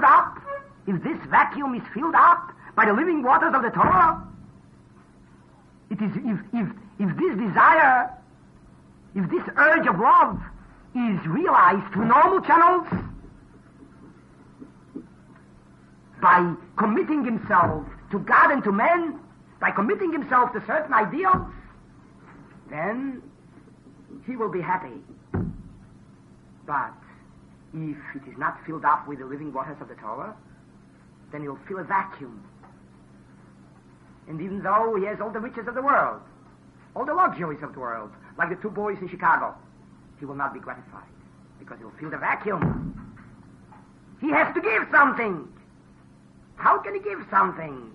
filled up, if this vacuum is filled up by the living waters of the Torah, it is if this desire, if this urge of love is realized through normal channels, by committing himself to God and to men, by committing himself to certain ideals, then he will be happy. But if it is not filled up with the living waters of the Torah, then he'll feel a vacuum. And even though he has all the riches of the world, all the luxuries of the world, like the two boys in Chicago, he will not be gratified because he'll feel the vacuum. He has to give something. How can he give something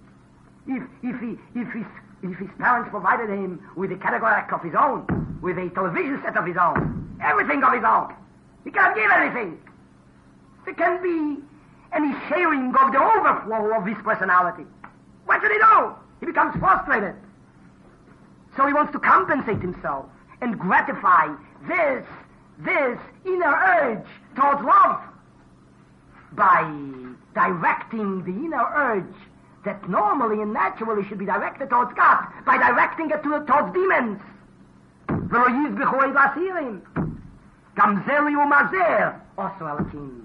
if his parents provided him with a Cadillac of his own, with a television set of his own, everything of his own? He can't give anything. There can't be any sharing of the overflow of his personality. What should he do? He becomes frustrated. So he wants to compensate himself and gratify this inner urge towards love by directing the inner urge that normally and naturally should be directed towards God, by directing it towards demons. Gamzeli umazer oso alakim.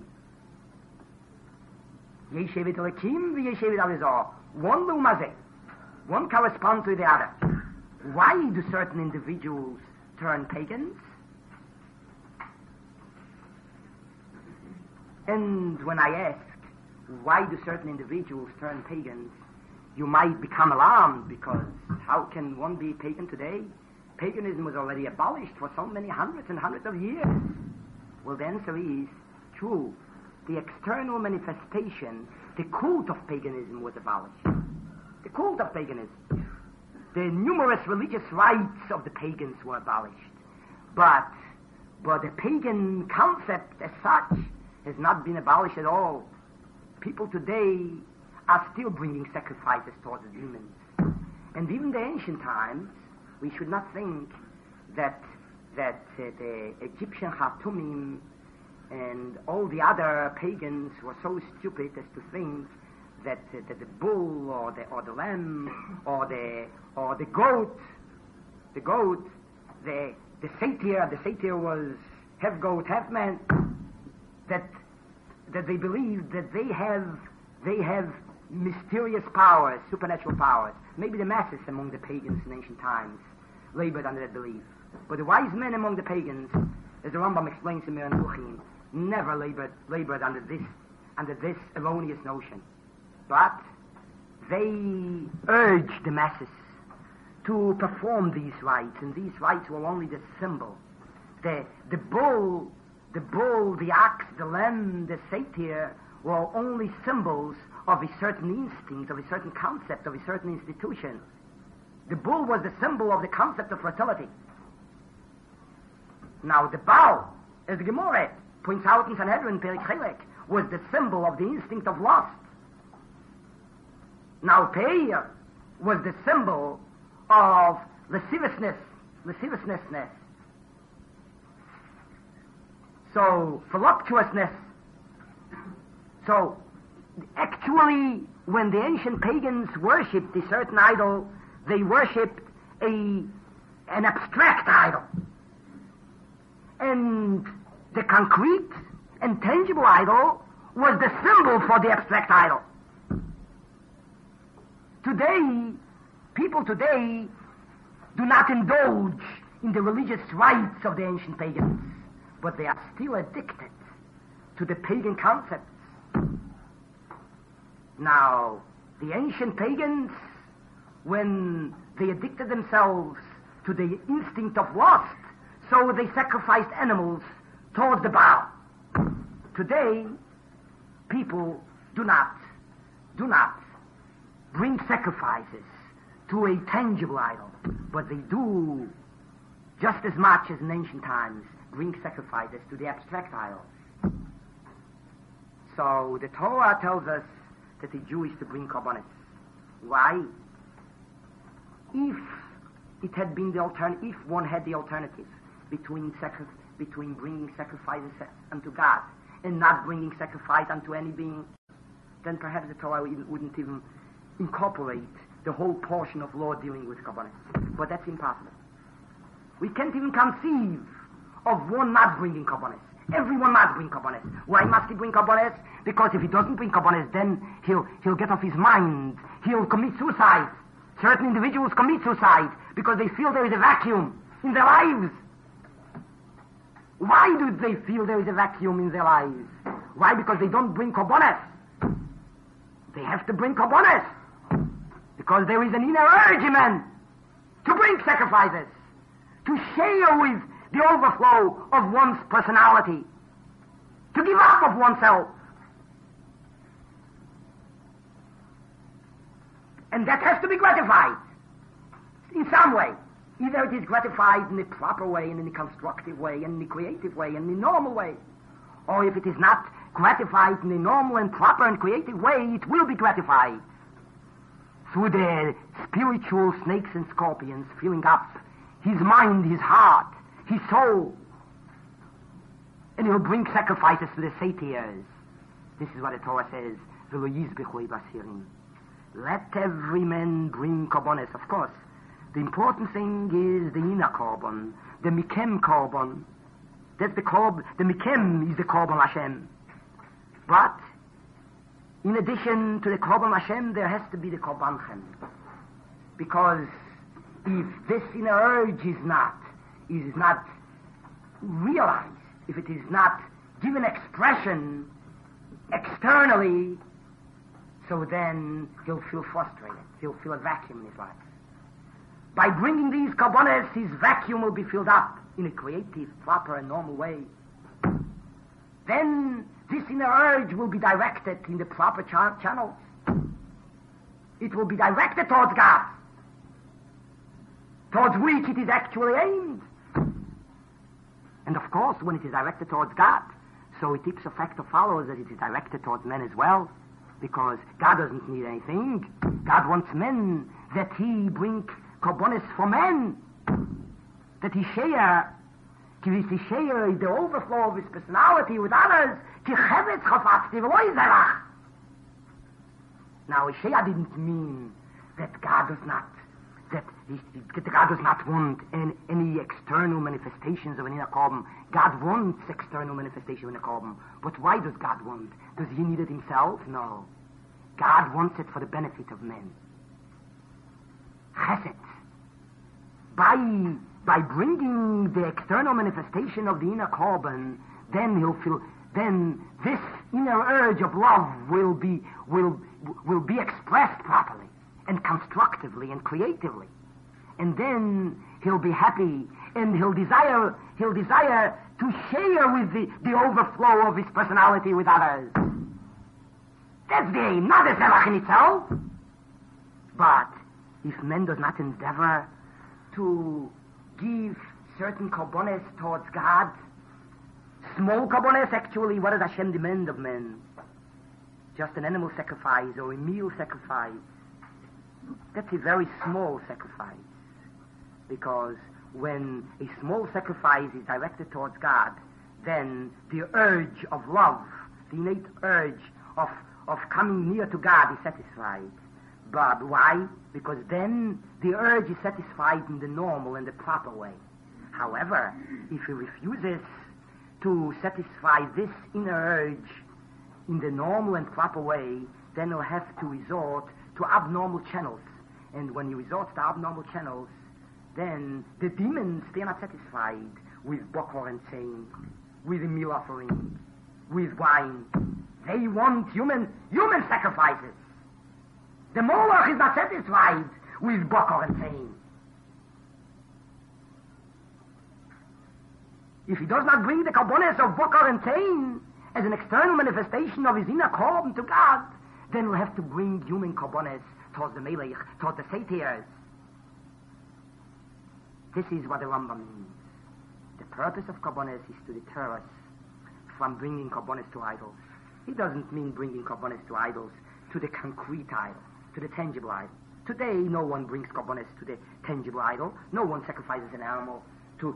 Yeshevet alakim v'yeshevet alizor. One lumazeh. One corresponds to the other. Why do certain individuals turn pagans? And when I ask, why do certain individuals turn pagans, you might become alarmed, because how can one be pagan today? Paganism was already abolished for so many hundreds and hundreds of years. Well, the answer is true. The external manifestation, the cult of paganism, was abolished. The cult of paganism. The numerous religious rites of the pagans were abolished. But the pagan concept as such has not been abolished at all. People today are still bringing sacrifices towards the demons. And even in the ancient times, we should not think that the Egyptian Khartoumim and all the other pagans were so stupid as to think that the bull or the lamb or the goat, the satyr was half goat, half man, that they believe that they have mysterious powers, supernatural powers. Maybe the masses among the pagans in ancient times labored under that belief. But the wise men among the pagans, as the Rambam explains in Mir Nevuchim, never labored under this erroneous notion. But they urged the masses to perform these rites, and these rites were only the symbol. The bull, the ox, the lamb, the satyr were only symbols of a certain instinct, of a certain concept, of a certain institution. The bull was the symbol of the concept of fertility. Now the Baal, as the Gemara points out in Sanhedrin, Perek Chelek, was the symbol of the instinct of lust. Now Peir was the symbol of lasciviousness. So, voluptuousness. So, actually, when the ancient pagans worshipped a certain idol, they worshipped an abstract idol. And the concrete and tangible idol was the symbol for the abstract idol. People today do not indulge in the religious rites of the ancient pagans, but they are still addicted to the pagan concepts. Now, the ancient pagans, when they addicted themselves to the instinct of lust, so they sacrificed animals towards the Baal. Today, people do not bring sacrifices to a tangible idol, but they do, just as much as in ancient times, bring sacrifices to the abstract idol. So the Torah tells us that the Jew is to bring korbanos. Why? If one had the alternative between bringing sacrifices unto God and not bringing sacrifice unto any being, then perhaps the Torah wouldn't even incorporate the whole portion of law dealing with Kabbalah. But that's impossible. We can't even conceive of one not bringing Kabbalah. Everyone must bring Kabbalah. Why must he bring Kabbalah? Because if he doesn't bring Kabbalah, then he'll get off his mind. He'll commit suicide. Certain individuals commit suicide because they feel there is a vacuum in their lives. Why do they feel there is a vacuum in their lives? Why? Because they don't bring Kabbalah. They have to bring Kabbalah. Because there is an inner urge in man to bring sacrifices, to share with the overflow of one's personality, to give up of oneself. And that has to be gratified in some way. Either it is gratified in the proper way, and in the constructive way, and in the creative way, and in the normal way. Or if it is not gratified in the normal and proper and creative way, it will be gratified through the spiritual snakes and scorpions filling up his mind, his heart, his soul. And he'll bring sacrifices to the satyrs. This is what the Torah says. Let every man bring korbanos. Of course, the important thing is the inner korban, the mikem korban. That's the korban. The mikem is the korban Hashem. But in addition to the korban Hashem, there has to be the korbanchem. Because if this inner urge is not realized, if it is not given expression externally, so then he'll feel frustrated. He'll feel a vacuum in his life. By bringing these korbanos, his vacuum will be filled up in a creative, proper, and normal way. Then this inner urge will be directed in the proper channels. It will be directed towards God, towards which it is actually aimed. And of course, when it is directed towards God, so it ipso facto follows that it is directed towards men as well, because God doesn't need anything. God wants men that he bring korbanos for men, that he share the overflow of his personality with others. Now, Isaiah didn't mean that God does not want any external manifestations of an inner korban. God wants external manifestation of an inner korban. But why does God want? Does he need it himself? No. God wants it for the benefit of men. Chesed. By bringing the external manifestation of the inner korban, then this inner urge of love will be expressed properly and constructively and creatively. And then he'll be happy, and he'll desire to share with the overflow of his personality with others. That's the aim, not the zevach in itself. But if man does not endeavor to give certain korbanos towards God, small korbanos, actually, what does Hashem demand of men? Just an animal sacrifice or a meal sacrifice. That's a very small sacrifice. Because when a small sacrifice is directed towards God, then the urge of love, the innate urge of coming near to God is satisfied. But why? Because then the urge is satisfied in the normal and the proper way. However, if he refuses to satisfy this inner urge in the normal and proper way, then he'll have to resort to abnormal channels. And when he resorts to abnormal channels, then the demons, they're not satisfied with bokor and tzein, with a meal offering, with wine. They want human sacrifices. The Moloch is not satisfied with bokor and tzein. If he does not bring the korbanos of bokor and tzein as an external manifestation of his inner korban to God, then we'll have to bring human korbanos towards the melech, towards the satyrs. This is what the Rambam means. The purpose of korbanos is to deter us from bringing korbanos to idols. He doesn't mean bringing korbanos to idols, to the concrete idol, to the tangible idol. Today, no one brings korbanos to the tangible idol. No one sacrifices an animal to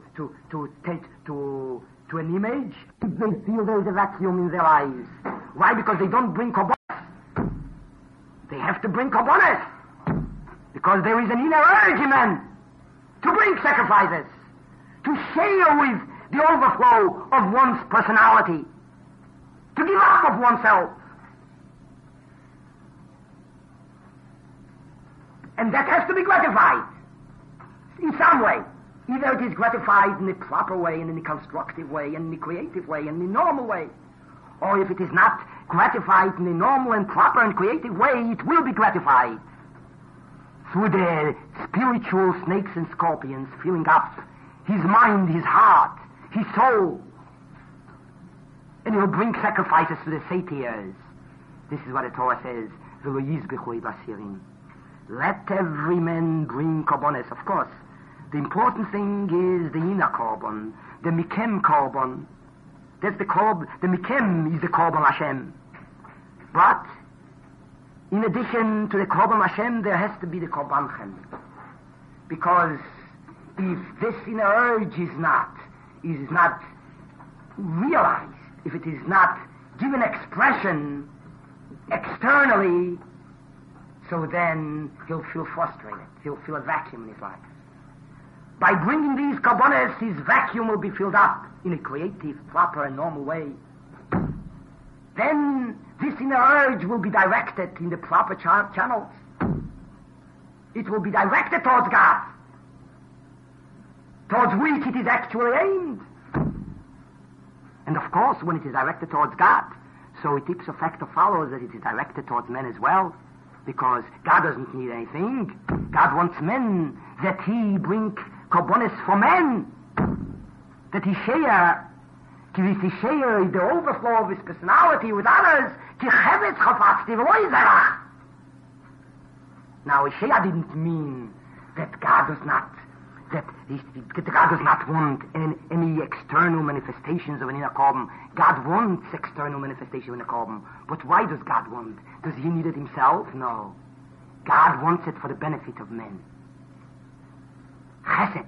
an image. They feel there is a vacuum in their lives. Why? Because they don't bring korbanos. They have to bring korbanos. Because there is an inner urge in men to bring sacrifices, to share with the overflow of one's personality, to give up of oneself. And that has to be gratified in some way. Either it is gratified in the proper way, and in the constructive way, and in the creative way, and in the normal way. Or if it is not gratified in the normal and proper and creative way, it will be gratified through the spiritual snakes and scorpions filling up his mind, his heart, his soul. And he will bring sacrifices to the satyrs. This is what the Torah says, V'lo yizbechu basirim. Let every man bring korbanos. Of course, the important thing is the inner korban, the mikem korban. That's the korban. The mikem is the korban Hashem. But in addition to the korban Hashem, there has to be the korbanchem, because if this inner urge is not realized, if it is not given expression externally, so then he'll feel frustrated. He'll feel a vacuum in his life. By bringing these korbanos, his vacuum will be filled up in a creative, proper, and normal way. Then this inner urge will be directed in the proper channels. It will be directed towards God, towards which it is actually aimed. And of course, when it is directed towards God, so it ipso facto follows that it is directed towards men as well. Because God doesn't need anything. God wants men that he bring korbanos for men. That he share the overflow of his personality with others. Now, Isaiah didn't mean that God does not want any external manifestations of an inner korban. God wants external manifestation of an inner korban. But why does God want? Does he need it himself? No. God wants it for the benefit of men. Chesed.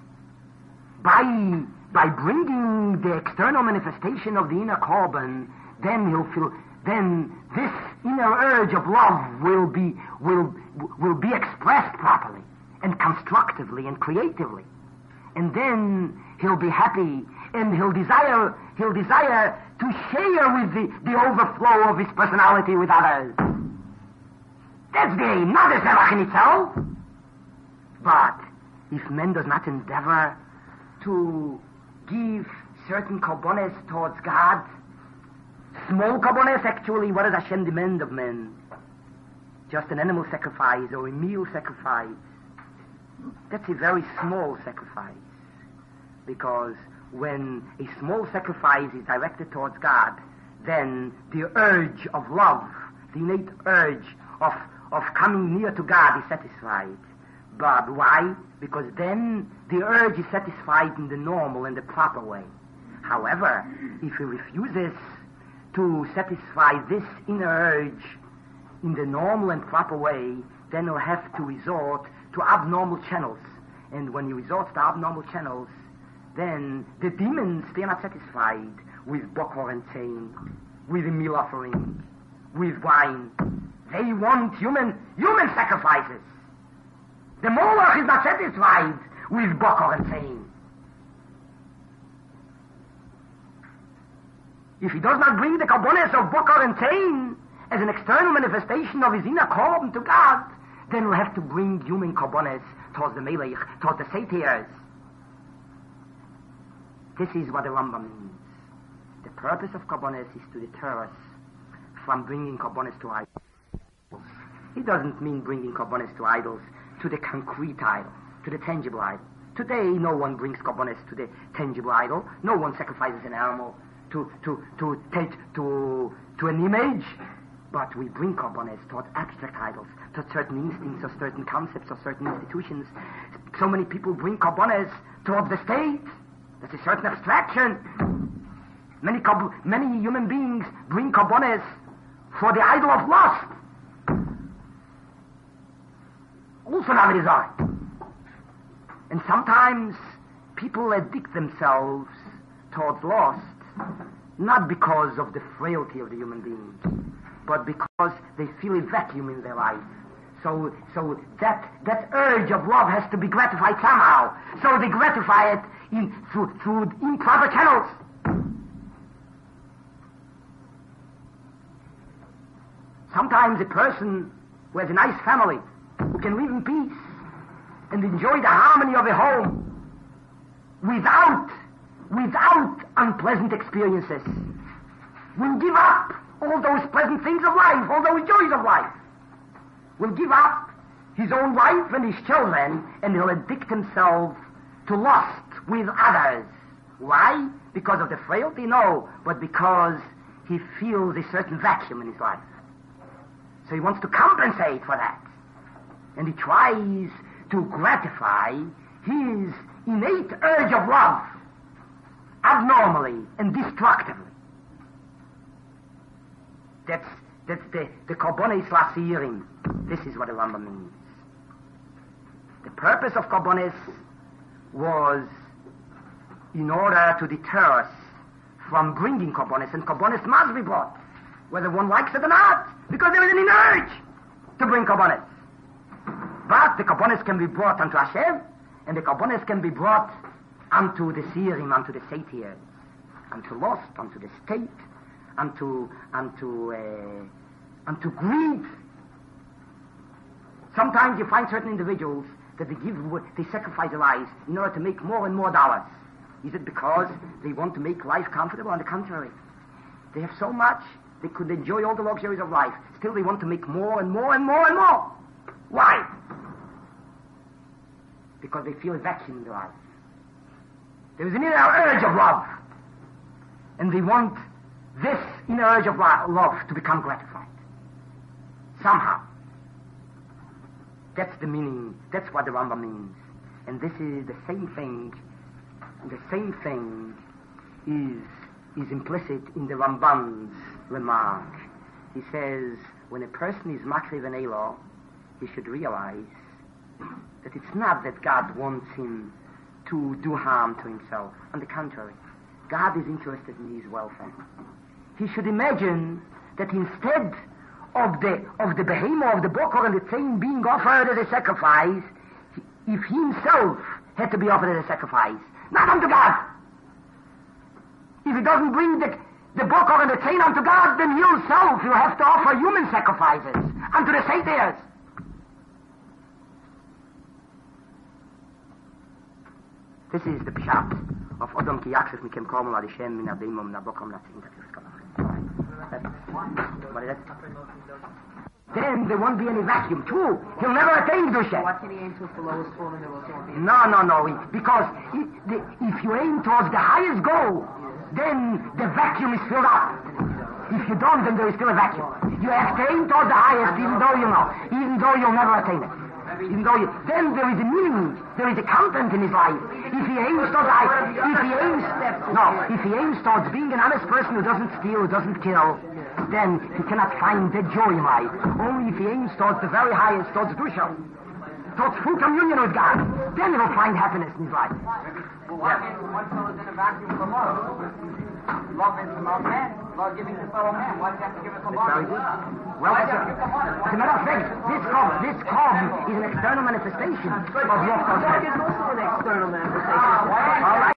By bringing the external manifestation of the inner korban, then this inner urge of love will be expressed properly and constructively and creatively. And then he'll be happy, and he'll desire to share with the overflow of his personality with others. That's the aim, not the zevach in itself. But if man does not endeavor to give certain korbanos towards God, small korbanos, actually, what does Hashem demand of men? Just an animal sacrifice or a meal sacrifice. That's a very small sacrifice. Because when a small sacrifice is directed towards God, then the urge of love, the innate urge of coming near to God is satisfied. But why? Because then the urge is satisfied in the normal and the proper way. However, if he refuses to satisfy this inner urge in the normal and proper way, then he'll have to resort to abnormal channels. And when he resorts to abnormal channels, then the demons, they are not satisfied with bokor and tain, with a meal offering, with wine. They want human sacrifices. The Moloch is not satisfied with bokor and tain. If he does not bring the korbanos of bokor and tain as an external manifestation of his inner korban to God, then we'll have to bring human korbanos towards the Melech, towards the satyrs. This is what the Rambam means. The purpose of korbanos is to deter us from bringing korbanos to idols. It doesn't mean bringing korbanos to idols, to the concrete idol, to the tangible idol. Today, no one brings korbanos to the tangible idol. No one sacrifices an animal to an image. But we bring korbanos towards abstract idols, to certain instincts or certain concepts or certain institutions. So many people bring korbanos towards the state. That's a certain abstraction. Many human beings bring korbanos for the idol of lust. Also not resort. And sometimes people addict themselves towards lust, not because of the frailty of the human being, but because they feel a vacuum in their life. So that urge of love has to be gratified somehow. So they gratify it through improper channels. Sometimes a person who has a nice family, who can live in peace and enjoy the harmony of a home without unpleasant experiences, will give up all those pleasant things of life, all those joys of life. Will give up his own wife and his children, and he'll addict himself to lust with others. Why? Because of the frailty? No, but because he feels a certain vacuum in his life. So he wants to compensate for that. And he tries to gratify his innate urge of love abnormally and destructively. That's the Korbanos Lasirim. This is what the Rambam means. The purpose of Korbanos was in order to deter us from bringing Korbanos, and Korbanos must be brought, whether one likes it or not, because there is an urge to bring Korbanos. But the Korbanos can be brought unto Hashem, and the Korbanos can be brought unto the Sirim, unto the Satyrs, unto lust, unto the state, unto greed. Sometimes you find certain individuals that they sacrifice their lives in order to make more and more dollars. Is it because they want to make life comfortable? On the contrary, they have so much, they could enjoy all the luxuries of life. Still they want to make more and more and more and more. Why? Because they feel a vacuum in their life. There is an inner urge of love. And they want this inner urge of love to become gratified. Somehow. That's the meaning. That's what the Rambam means. And this is the same thing. The same thing is implicit in the Rambam's remark. He says, when a person is makriv an elah, he should realize that it's not that God wants him to do harm to himself. On the contrary, God is interested in his welfare. He should imagine that instead of the behemoth, of the bokor and the tzim being offered as a sacrifice, if he himself had to be offered as a sacrifice, not unto God. If he doesn't bring the bokor and the tzim unto God, then himself will have to offer human sacrifices unto the satyrs. This is the pshat of Adam ki yaksef mikem korban ad Hashem min abimom na bokor na tzim. Then there won't be any vacuum. True, he'll never attain Kedusha. Why can he aim towards the lowest form and there will be? No. Because if you aim towards the highest goal, then the vacuum is filled up. If you don't, then there is still a vacuum. You have to aim towards the highest, even though you'll never attain it. Then there is a meaning, there is a content in his life. If he aims towards being an honest person who doesn't steal, who doesn't kill, then he cannot find that joy in life. Only if he aims towards the very highest, towards Dusha, towards full communion with God, then he will find happiness in his life. Well, why can't one fellow's in a vacuum for love? Love is among men. Love giving to fellow man. Why do you have to give it to love? Very good. Well, as a matter of fact, this cob is an external manifestation of love. It's also an external manifestation. All right.